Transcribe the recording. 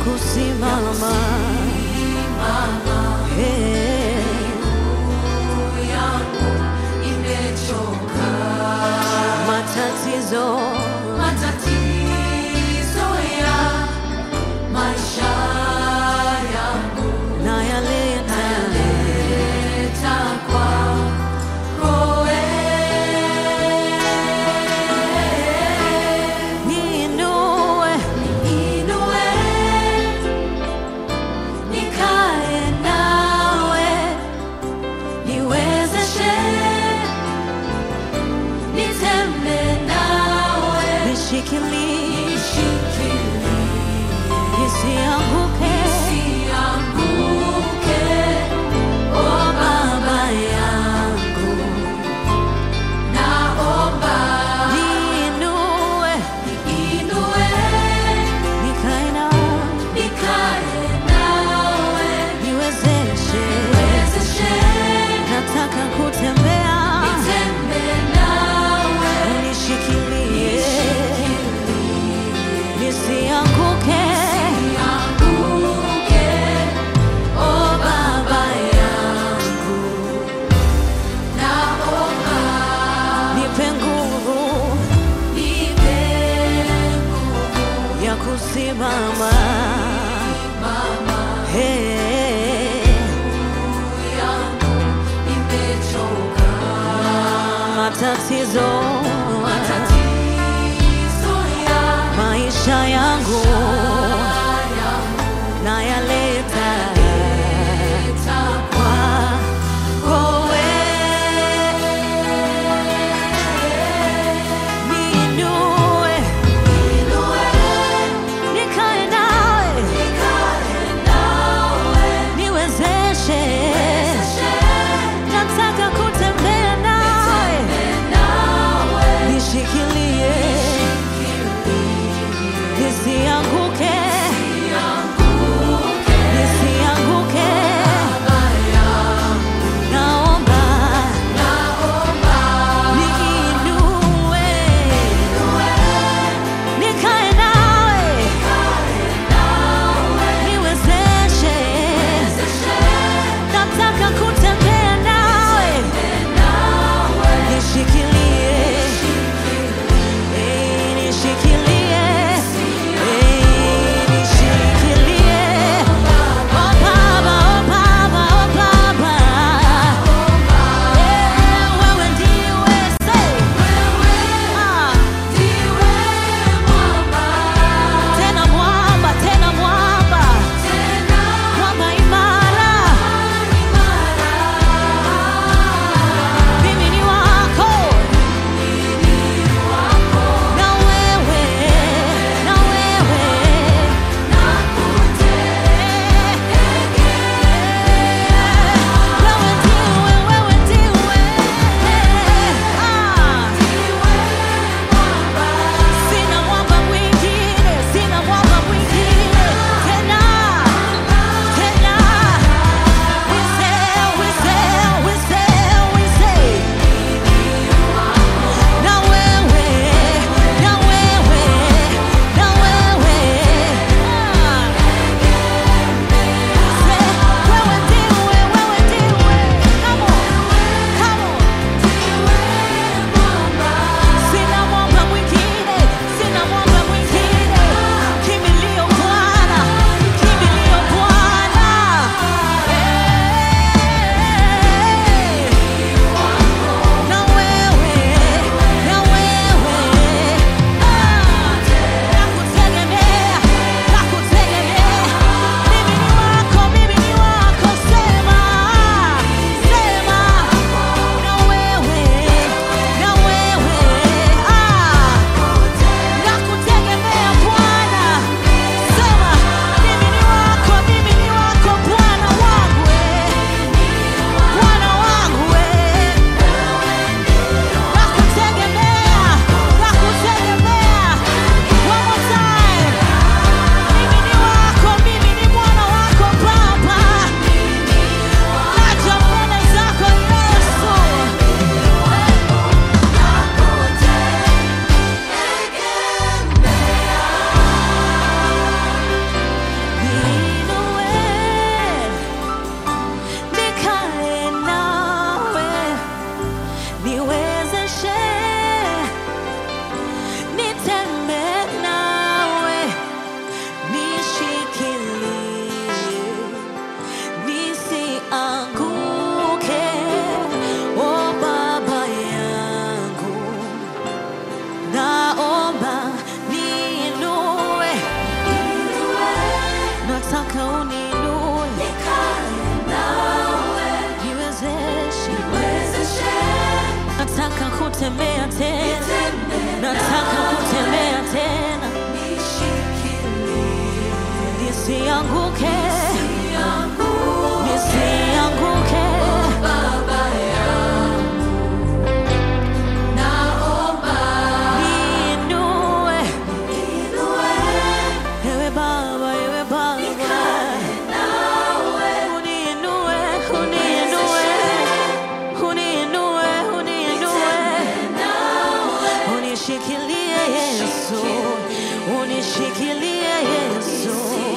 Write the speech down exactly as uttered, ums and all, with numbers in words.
kusimama. Hey. Matatizo, matatizo ya maisha yangu nayaleta nayaleta kwako wewe. niinue, Niinue, nikae nawe, niwezeshe, nitembee nawe, nishikilie, nishikilie, nisianguke. nisianguke. Oh Baba yangu, naomba Niinue, niinue, nikae nawe, nikae nawe, niwezeshe. niwezeshe, Nataka kutembea, nitembee nawe, unishikilie, nisianguke. nisianguke. Oh Baba yangu, naomba Nipe nguvu nipe nguvu ya kusimama. mama Hey. yangu, nimechoka. Matatizo, Matatizo ya maisha yangu yangu nayaleta nayaleta kwako wewe. Niinue, Niinue, nikae nawe, nikae nawe, niwezeshe. niwezeshe, Nataka kutembea nawe, nitembee nawe, kutembea tena, nataka kutembea tena, nisianguke, nisianguke. Niinue, ewe Baba, ewe Baba, uniinue, uniinue, uniinue, uniinue, unishikilie Yesu, unishikilie Yesu.